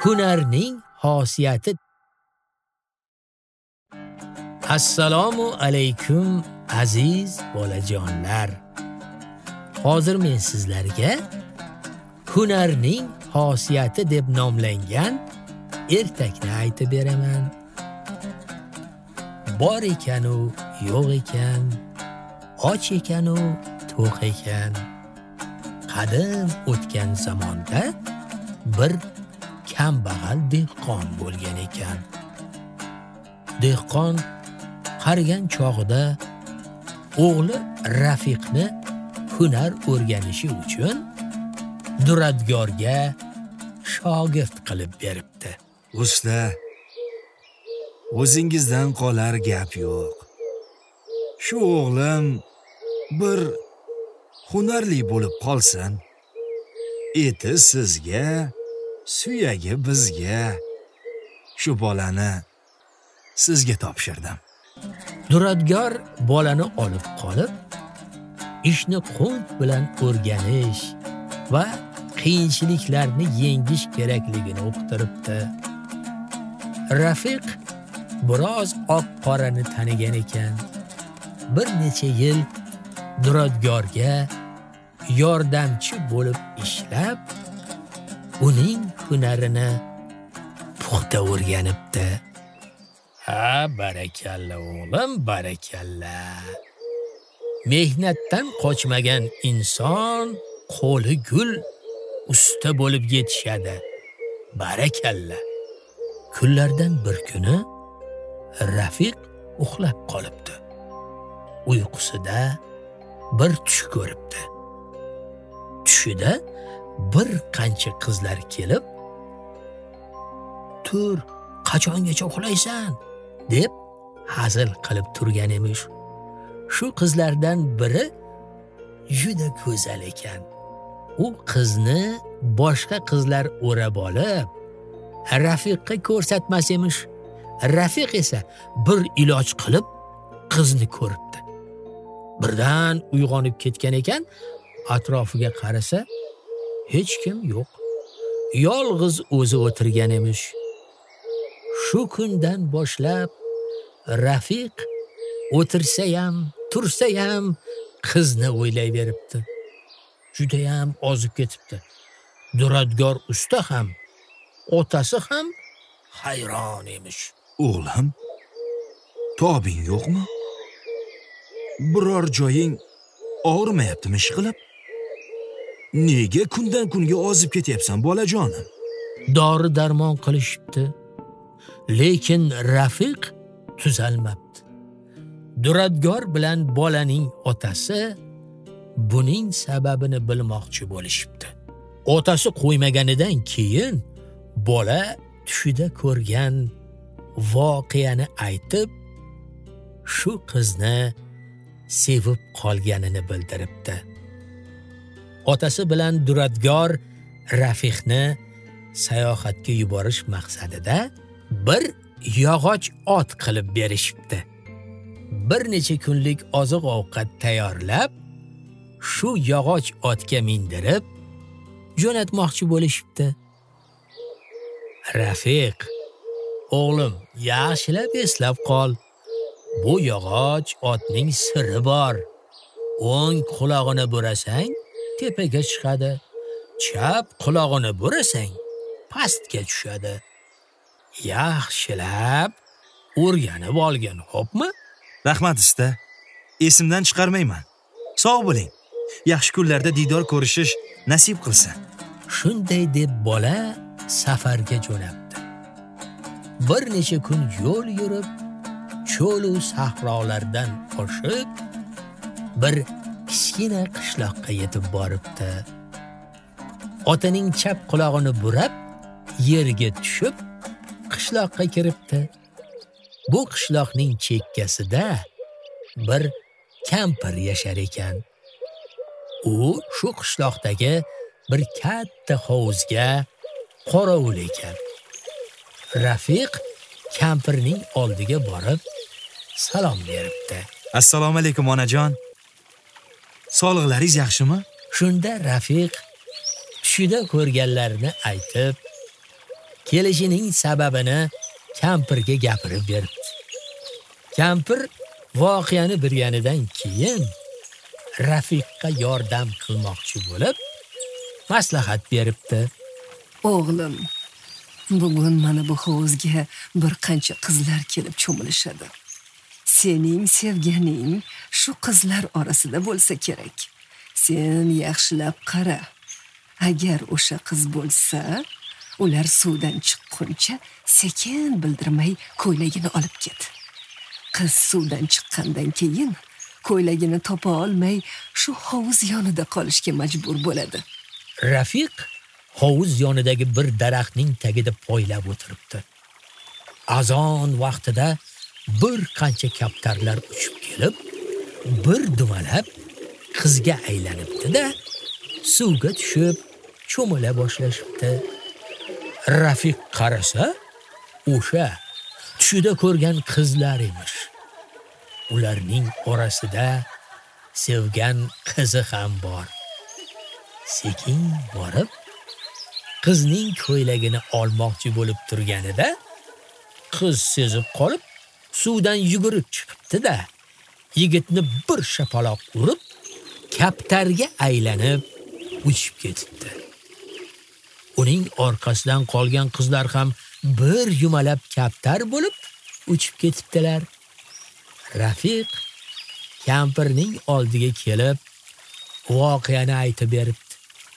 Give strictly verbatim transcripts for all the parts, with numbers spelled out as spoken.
hunarning xosiyati. Assalomu alaykum aziz bolajonlar. Hozir men sizlarga hunarning xosiyati deb nomlangan ertakni aytib beraman. Bor ekan u, yo'q ekan, och ekan u, to'q ekan. Qadim o'tgan zamonda bir kambag'al dehqon bo'lgan ekan. Dehqon qarigan chog'ida o'g'li Rafiqni hunar o'rganishi uchun duradgorga shogird qilib beribdi. Usta, o'zingizdan qolar gap yo'q. Shu o'g'lim bir hunarli bo'lib qolsin. Eti sizga, suyagi bizga. Shu bolani sizga topshirdim. Duradgor bolani olib qolib, ishni qunt bilan o'rganish va qiyinchiliklarni yengish kerakligini o'qitiribdi. Rafiq biroz oq-qorani tanigan ekan. Bir necha yil duradgorga yordamchi bo'lib ishlab, uning hunarini puxta o'rganibdi. Ha, barakalla o'g'lim, barakalla. Mehnatdan qochmagan inson qo'li gul usta bo'lib yetishadi. Barakalla. Kunlardan bir kuni Rafiq uxlab qolibdi. Uyqusida bir tush ko'ribdi. Tushida bir qancha qizlar kelib, "Tur, qachongacha uxlaysan?" deb hazil qilib turgan emish. Shu qizlardan biri juda go'zal ekan. U qizni boshqa qizlar o'rab olib, Rafiqqa ko'rsatmas emish. Rafiq esa bir iloj qilib qizni ko'ribdi. Birdan uyg'onib ketgan ekan, atrofiga qarasa, hech kim yo'q. Yolg'iz o'zi o'tirgan emish. Shu kundan boshlab Rafiq o'tirsa ham, tursa ham qizni o'ylayveribdi. Juda ham ozib ketibdi. Duradgor usta ham, otasi ham hayron emish. O'g'lim, tobing yo'qmi? Biror joying og'rimayaptimi ishqilib? Nega kundan kunga ozib ketyapsan bolajonim? Dori darmon qilishibdi, lekin Rafiq tuzalmabdi. Duradgor bilan bolaning otasi buning sababini bilmoqchi bo'lishibdi. Otasi qo'ymaganidan keyin bola tushida ko'rgan voqeani aytib, shu qizni sevib qolganini bildiribdi. Otasi bilan Duradgor Rafiqni sayohatga yuborish maqsadida bir yog'och ot qilib berishibdi. Bir necha kunlik oziq-ovqat tayyorlab, shu yog'och otga mindirib jo'natmoqchi bo'lishibdi. Rafiq, o'g'lim, yaxshilab eslab qol. Bu yog'och otning siri bor. O'ng qulog'ini burasang, tepaga chiqadi. Chap qulog'ini burasang, pastga tushadi. Yaxshilab o'rganib olgin, xo'pmi? Rahmat usta. Esimdan chiqarmayman. Sog' bo'ling. Yaxshi kunlarda diydor ko'rishish nasib qilsin. Shunday deb bola safarga jo'nabdi. Bir necha kun yo'l yurib, cho'l va sahrolardan oshib, bir kichkina qishloqqa yetib boribdi. Otaning chap qulog'ini burab, yerga tushib, qishloqqa kiribdi. Bu qishloqning chekkasida bir kampir yashar ekan. U shu qishloqdagi bir katta hovuzga qorovul ekan. Rafiq kampirning oldiga borib salom beribdi. Assalomu alaykum onajon. Sog'liqlaringiz yaxshimi? Shunda Rafiq tushida ko'rganlarini aytib, kelishining sababini kampirga gapirib berdi. Kampir voqeani bilganidan keyin Rafiqqa yordam qilmoqchi bo'lib, maslahat beribdi. O'g'lim, bugun mana bu hovuzga bir qancha qizlar kelib cho'milishadi. Sening sevganing shu qizlar orasida bo'lsa kerak. Sen yaxshilab qara. Agar o'sha qiz bo'lsa, ular suvdan chiqquncha sekin bildirmay ko'ylagini olib ket. Qiz suvdan chiqqandan keyin ko'ylagini topa olmay shu hovuz yonida qolishga majbur bo'ladi. Rafiq hovuz yonidagi bir daraxtning tagida poylab o'tiribdi. Azon vaqtida bir qancha kaptarlar uchib kelib, bir dumalab qizga aylanibdi-da, suvga tushib cho'mila boshlashibdi. Rafiq qarasa, o'sha tushida ko'rgan qizlar emish. Ularning orasida sevgan qizi ham bor. Sekin borib, qizning ko'ylagini olmoqchi bo'lib turganida, qiz sezib qolib, suvdan yugurib chiqibdi-da, yigitni bir shapaloq urib, kaptarga aylanib uchib ketibdi. Uning orqasidan qolgan qizlar ham bir yumalab kaptar bo'lib uchib ketibdilar. Rafiq kampirning oldiga kelib voqeani aytib beribdi.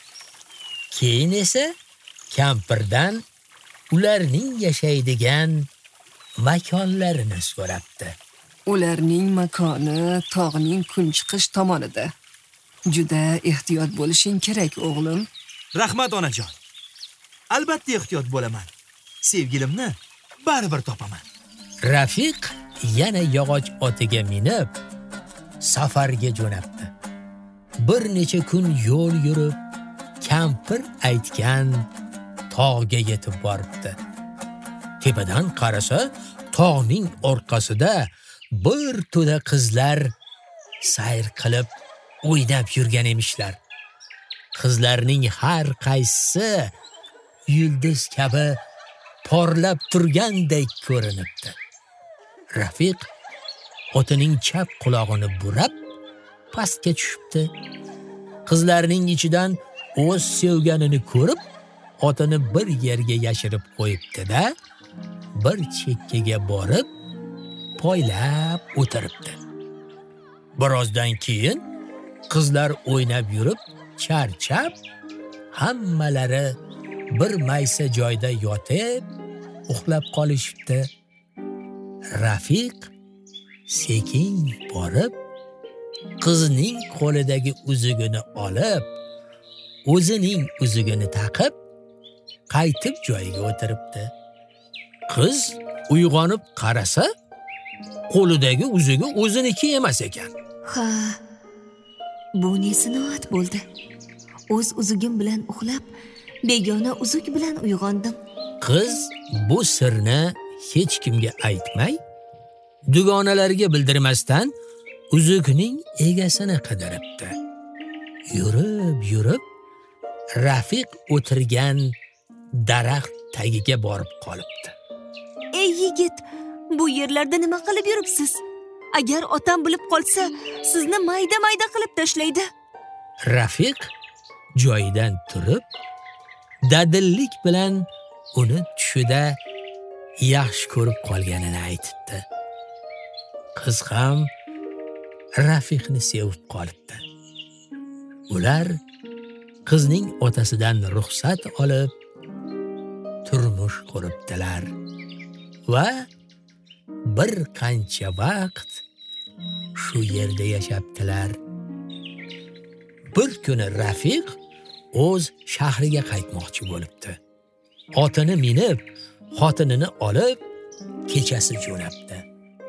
Keyin esa kampirdan ularning yashaydigan makonlarini so'rabdi. Ularning makoni tog'ning kunchiqish tomonida. Juda ehtiyot bo'lishing kerak, o'g'lim. Rahmat onajon. Albatta ehtiyot bo'laman. Sevgilimni baribir topaman. Rafiq yana yog'och otiga minib safarga jo'nabdi. Bir necha kun yo'l yurib, kampir aytgan tog'ga yetib boribdi. Tepadan qarasa, tog'ning orqasida bir to'da qizlar sayr qilib o'ynab yurgan emishlar. Qizlarning har qaysisi yulduz kabi porlab turgandek ko'rinibdi. Rafiq otining chap qulog'ini burab pastga tushibdi. Qizlarning ichidan o'z sevganini ko'rib, otini bir yerga yashirib qo'yibdi-da, bir chekkaga borib poylab o'tiribdi. Birozdan keyin qizlar o'ynab yurib, charchab, hammalari bir maysa joyda yotib, uxlab qolishibdi. Rafiq sekin borib, qizning qo'lidagi uzugini olib, o'zining uzugini taqib, qaytib joyiga o'tiribdi. Qiz uyg'onib qarasa, qo'lidagi uzugi o'ziniki emas ekan. Ha, bu ne sinoat bo'ldi. O'z uzugim bilan uxlab, begona uzuk bilan uyg'ondim. Qiz bu sirni hech kimga aytmay, dugonalarga bildirmasdan uzukning egasini qidiribdi. Yurib, yurib, Rafiq o'tirgan daraxt tagiga borib qolibdi. Ey yigit, bu yerlarda nima qilib yuribsiz? Agar otam bilib qolsa, sizni mayda-mayda qilib tashlaydi. Rafiq joyidan turib, dadillik bilan uni tushida yaxshi ko'rib qolganini aytibdi. Qiz ham Rafiqni sevib qolibdi. Ular qizning otasidan ruxsat olib turmush quribdilar va bir qancha vaqt shu yerda yashabdilar. Bir kuni Rafiq o'z shahriga qaytmoqchi bo'libdi. Otini minib, xotinini olib, kechasi jo'nabdi.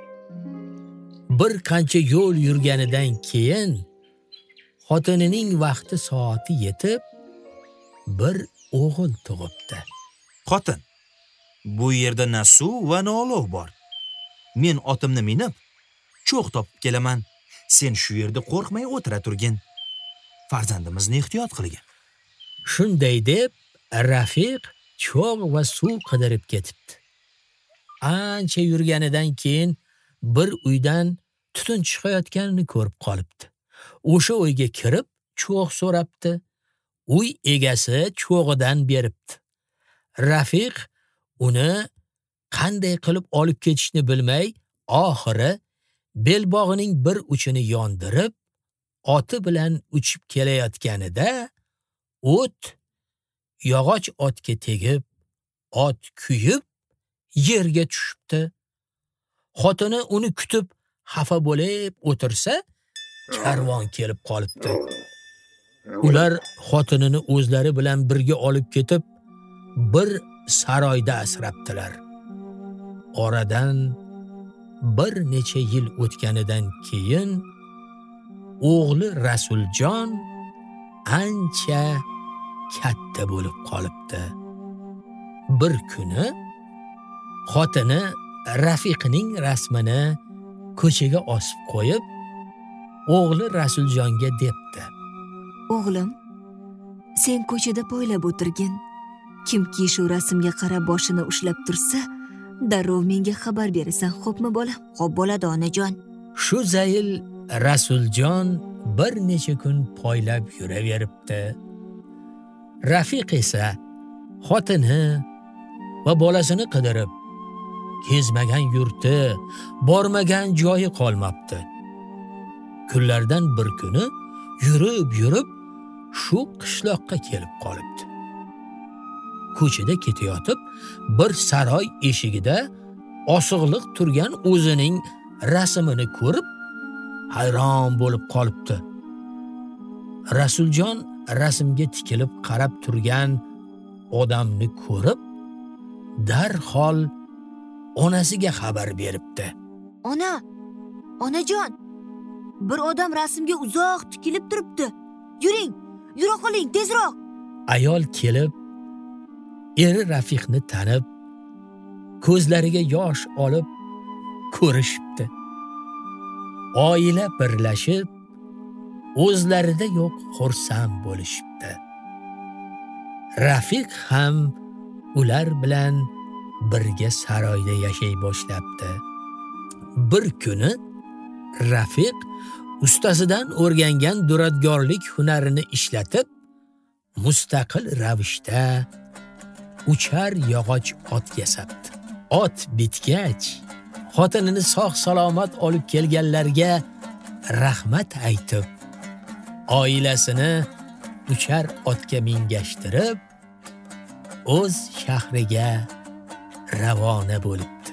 Bir qancha yo'l yurganidan keyin xotinining vaqti soati yetib, bir o'g'il tug'ibdi. Xotin, bu yerda na suv va na olov bor. Men otimni minib, cho'q topib kelaman. Sen shu yerda qo'rqmay o'tira turgin. Farzandimizni ehtiyot qilgin. Shunday deb, Rafiq cho'g' va suv qidirib ketibdi. Ancha yurganidan keyin bir uydan tutun chiqayotganini ko'rib qolibdi. O'sha uyga kirib cho'g' so'rabdi. Uy egasi cho'g'idan beribdi. Rafiq uni qanday qilib olib ketishni bilmay, oxiri belbog'ining bir uchini yondirib, oti bilan uchib kelayotganida o't yog'och otga tegib, ot kuyib yerga tushibdi. Xotini uni kutib xafa bo'lib o'tirsa, karvon kelib qolibdi. Ular xotinini o'zlari bilan birga olib ketib, bir saroyda asrabdilar. Oradan bir necha yil o'tganidan keyin o'g'li Rasuljon ancha katta bo'lib qolibdi. Bir kuni xotini Rafiqning rasmini ko'chaga osib qo'yib, o'g'li Rasuljonga debdi: O'g'lim, sen ko'chada poylab o'tirgin. Kimki shu rasmga qarab boshini ushlab tursa, darrov menga xabar berasan, xo'pmi bolam? Xo'p bo'ladi onajon. Shu zayl Rasuljon bir necha kun poylab yuraveribdi. Rafiq esa xotini va bolasini qidirib, kezmagan yurti, bormagan joyi qolmabdi. Kunlardan bir kuni yurib yurib shu qishloqqa kelib qolibdi. Ko'chada ketayotib, bir saroy eshigida osig'liq turgan o'zining rasmini ko'rib, hayron bo'lib qolibdi. Rasuljon rasmga tikilib qarab turgan odamni ko'rib, darhol onasiga xabar beribdi. Ona, onajon, bir odam rasmga uzoq tikilib turibdi. Yuring, yura qoling, tezroq. Ayol kelib, eri Rafiqni tanib, ko'zlariga yosh olib ko'rishibdi. Oila birlashib, o'zlarida yo'q xursand bo'lishibdi. Rafiq ham ular bilan birga saroyda yashay boshlabdi. Bir kuni Rafiq ustasidan o'rgangan duradgorlik hunarini ishlatib, mustaqil ravishda uchar yog'och ot yasabdi. Ot bitgach, xotinini sog' salomat olib kelganlarga rahmat aytib, oilasini uchar otga mingashtirib, o'z shahriga ravona bo'libdi.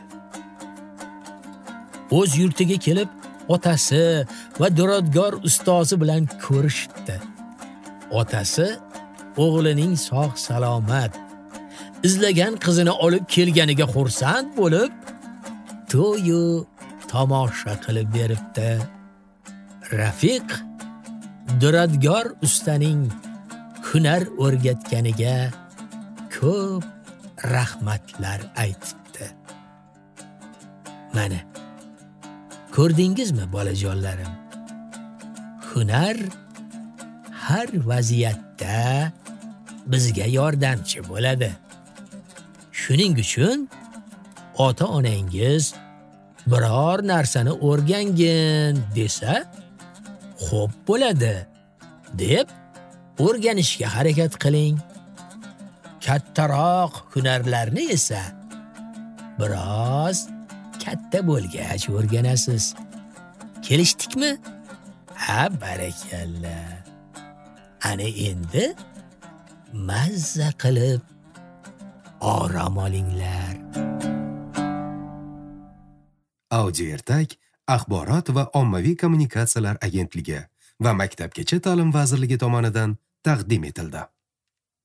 O'z yurtiga kelib, otasi va duradgor ustozi bilan ko'rishdi. Otasi o'g'lining sog' salomat izlagan qizini olib kelganiga xursand bo'lib, to'yu tomosha qilib beribdi. Rafiq duradgor ustaning hunar o'rgatganiga ko'p rahmatlar aytibdi. Mana, ko'rdingizmi bolajonlarim? Hunar har vaziyatda bizga yordamchi bo'ladi. Shuning uchun ota-onangiz biror narsani o'rgangin desa, xo'p bo'ladi deb o'rganishga harakat qiling. Kattaroq hunarlarni esa biroz katta bo'lgach o'rganasiz. Kelishdikmi? Ha, barakalla. Ana endi mazza qilib orom olinglar. Audio ertak Axborot va ommaviy kommunikatsiyalar agentligi va Maktabgacha ta'lim vazirligi tomonidan taqdim etildi.